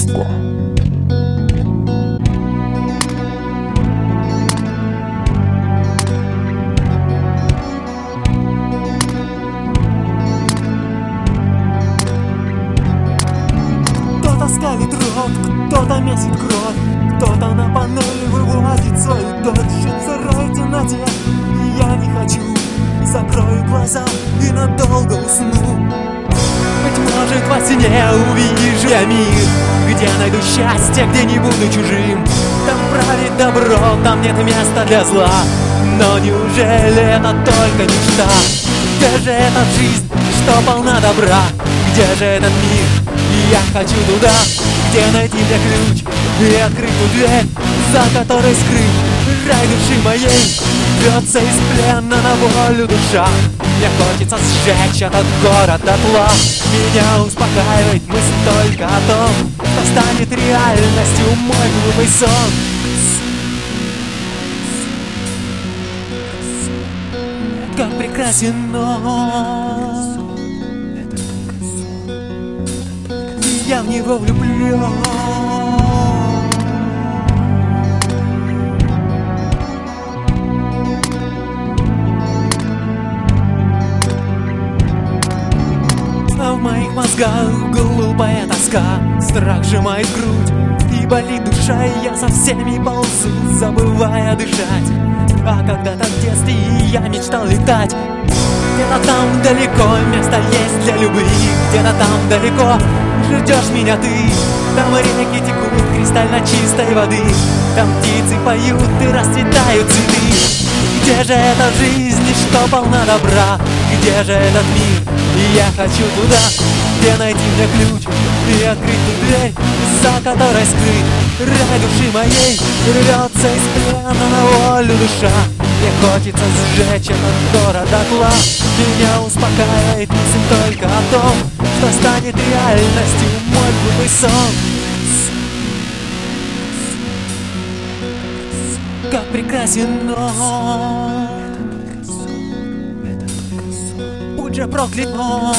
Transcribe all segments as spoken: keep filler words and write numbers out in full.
Кто-то скалит рот, кто-то месит кровь, кто-то на панели выводит свою дочь. Сырой в темноте, и я не хочу. Закрою глаза и надолго усну. Быть может, во сне увижу я мир, где найду счастье, где не буду чужим. Там правит добро, там нет места для зла. Но неужели это только мечта? Где же эта жизнь, что полна добра? Где же этот мир? И я хочу туда, где найти мне ключ и открыть ту дверь, за которой скрыт рай души моей. Рвется из плена на волю душа. Мне хочется сжечь этот город дотла. Меня успокаивает мысль только о том, что станет реальностью мой глупый сон. Как прекрасен он, я в него влюблен. А в моих мозгах глупая тоска, страх сжимает грудь и болит душа, и я со всеми ползу, забывая дышать. А когда-то в детстве я мечтал летать. Где-то там далеко место есть для любви, где-то там далеко ждешь меня ты. Там реки текут кристально чистой воды, там птицы поют и расцветают цветы. Где же эта жизнь, что полна добра? Где же этот мир? И я хочу туда, где найти мне ключ и открыть ту дверь, за которой скрыт рай души моей. Рвется из плена на волю душа. Мне хочется сжечь этот город дотла. Меня успокаивает мысль только о том, что станет реальностью мой глупый сон. Как прекрасен он, будь же проклят он.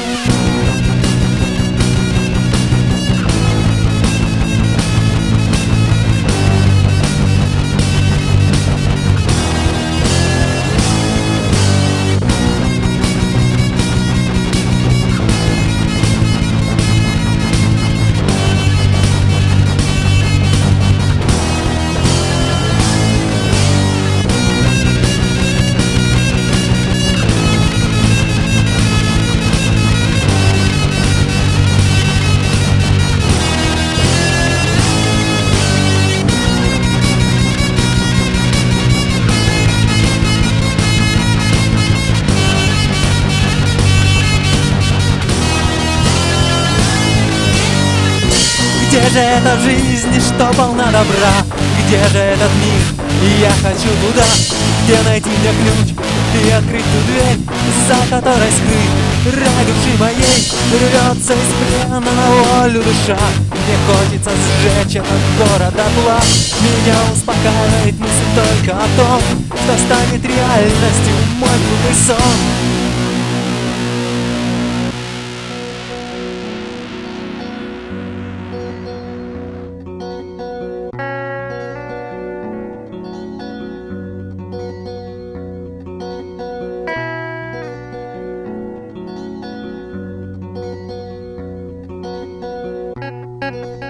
Где же эта жизнь, что полна добра? Где же этот мир? И я хочу туда, где найти мне ключ и открыть ту дверь, за которой скрыт рай души моей. Рвется из плена на волю душа. Мне хочется сжечь этот город дотла. Меня успокаивает мысль только о том, что станет реальностью мой глупый сон. Thank you.